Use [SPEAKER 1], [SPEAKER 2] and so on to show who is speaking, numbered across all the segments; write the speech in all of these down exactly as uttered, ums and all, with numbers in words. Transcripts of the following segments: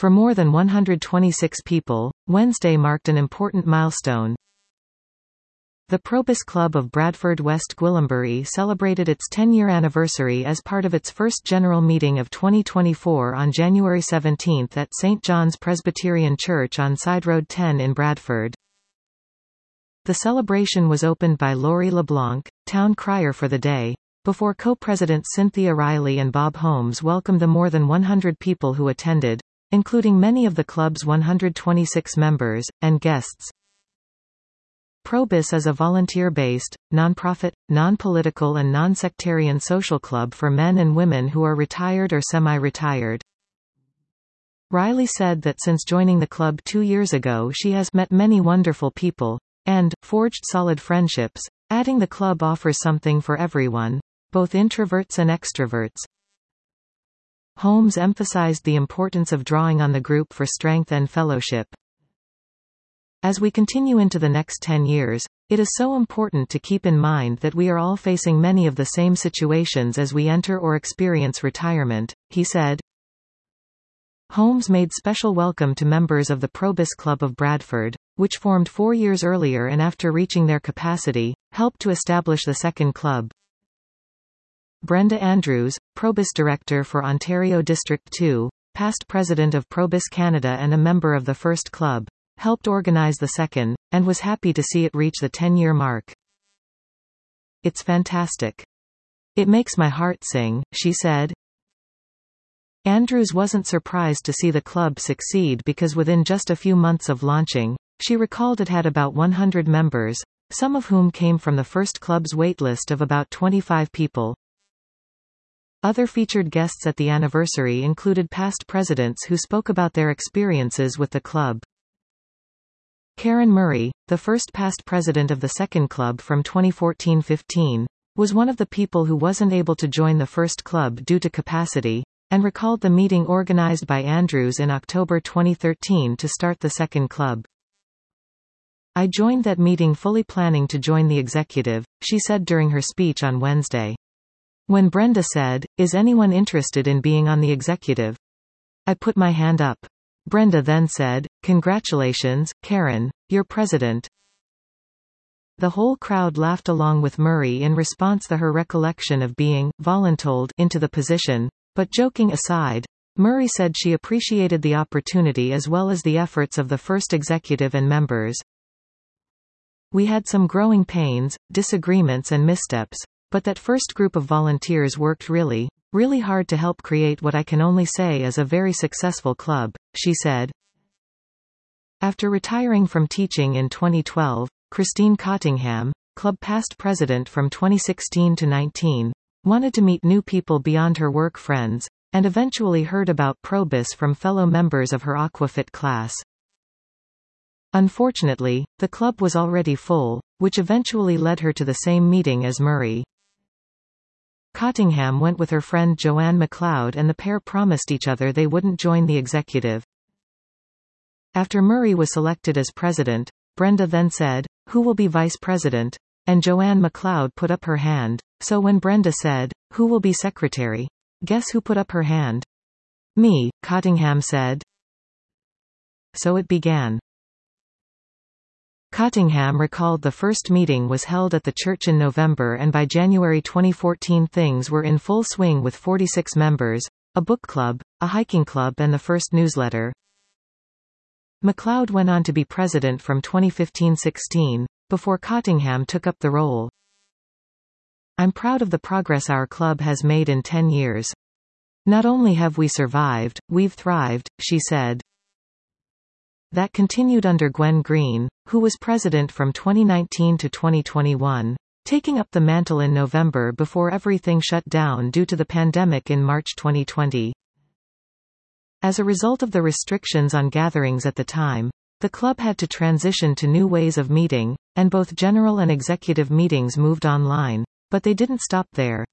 [SPEAKER 1] For more than one hundred twenty-six people, Wednesday marked an important milestone. The Probus Club of Bradford West Gwillimbury celebrated its ten-year anniversary as part of its first general meeting of twenty twenty-four on January seventeenth at Saint John's Presbyterian Church on Side Road ten in Bradford. The celebration was opened by Laurie LeBlanc, town crier for the day, before co-presidents Cynthia Riley and Bob Holmes welcomed the more than one hundred people who attended, including many of the club's one hundred twenty-six members, and guests. Probus is a volunteer-based, non-profit, non-political and non-sectarian social club for men and women who are retired or semi-retired. Riley said that since joining the club two years ago she has met many wonderful people, and forged solid friendships, adding the club offers something for everyone, both introverts and extroverts. Holmes emphasized the importance of drawing on the group for strength and fellowship. As we continue into the next ten years, it is so important to keep in mind that we are all facing many of the same situations as we enter or experience retirement, he said. Holmes made special welcome to members of the Probus Club of Bradford, which formed four years earlier and after reaching their capacity, helped to establish the second club. Brenda Andrews, Probus Director for Ontario District two, past president of Probus Canada and a member of the first club, helped organize the second, and was happy to see it reach the ten-year mark. It's fantastic. It makes my heart sing, she said. Andrews wasn't surprised to see the club succeed because within just a few months of launching, she recalled it had about one hundred members, some of whom came from the first club's waitlist of about twenty-five people. Other featured guests at the anniversary included past presidents who spoke about their experiences with the club. Karen Murray, the first past president of the second club from twenty fourteen fifteen, was one of the people who wasn't able to join the first club due to capacity, and recalled the meeting organized by Andrews in October twenty thirteen to start the second club. I joined that meeting fully planning to join the executive, she said during her speech on Wednesday. When Brenda said, "Is anyone interested in being on the executive?" I put my hand up. Brenda then said, "Congratulations, Karen, you're president." The whole crowd laughed along with Murray in response to her recollection of being voluntold into the position, but joking aside, Murray said she appreciated the opportunity as well as the efforts of the first executive and members. We had some growing pains, disagreements and missteps, but that first group of volunteers worked really, really hard to help create what I can only say is a very successful club, she said. After retiring from teaching in twenty twelve, Christine Cottingham, club past president from twenty sixteen to nineteen, wanted to meet new people beyond her work friends, and eventually heard about Probus from fellow members of her Aquafit class. Unfortunately, the club was already full, which eventually led her to the same meeting as Murray. Cottingham went with her friend Joanne MacLeod and the pair promised each other they wouldn't join the executive. After Murray was selected as president, Brenda then said, "Who will be vice president?" and Joanne MacLeod put up her hand, so when Brenda said, "Who will be secretary?" guess who put up her hand? "Me," Cottingham said. So it began. Cottingham recalled the first meeting was held at the church in November and by January twenty fourteen things were in full swing with forty-six members, a book club, a hiking club and the first newsletter. MacLeod went on to be president from twenty fifteen sixteen, before Cottingham took up the role. "I'm proud of the progress our club has made in ten years. Not only have we survived, we've thrived," she said. That continued under Gwen Green, who was president from twenty nineteen to twenty twenty-one, taking up the mantle in November before everything shut down due to the pandemic in March twenty twenty. As a result of the restrictions on gatherings at the time, the club had to transition to new ways of meeting, and both general and executive meetings moved online, but they didn't stop there.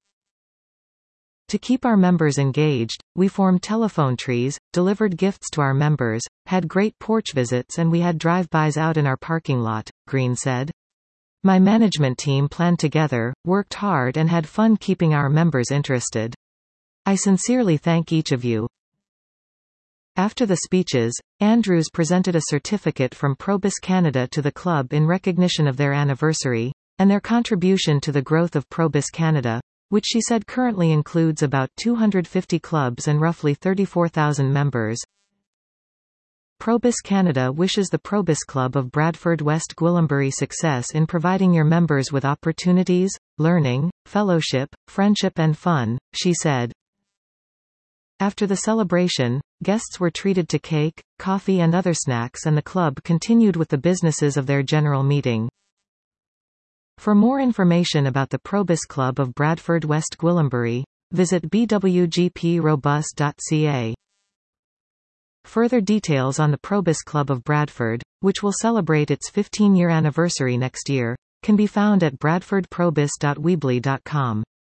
[SPEAKER 1] To keep our members engaged, we formed telephone trees, delivered gifts to our members, had great porch visits and we had drive-bys out in our parking lot, Green said. "My management team planned together, worked hard and had fun keeping our members interested. I sincerely thank each of you." After the speeches, Andrews presented a certificate from Probus Canada to the club in recognition of their anniversary, and their contribution to the growth of Probus Canada, which she said currently includes about two hundred fifty clubs and roughly thirty-four thousand members. Probus Canada wishes the Probus Club of Bradford West Gwillimbury success in providing your members with opportunities, learning, fellowship, friendship and fun, she said. After the celebration, guests were treated to cake, coffee and other snacks, and the club continued with the businesses of their general meeting. For more information about the Probus Club of Bradford West Gwillimbury, visit b w g p robust dot c a. Further details on the Probus Club of Bradford, which will celebrate its fifteen-year anniversary next year, can be found at bradford probus dot weebly dot com.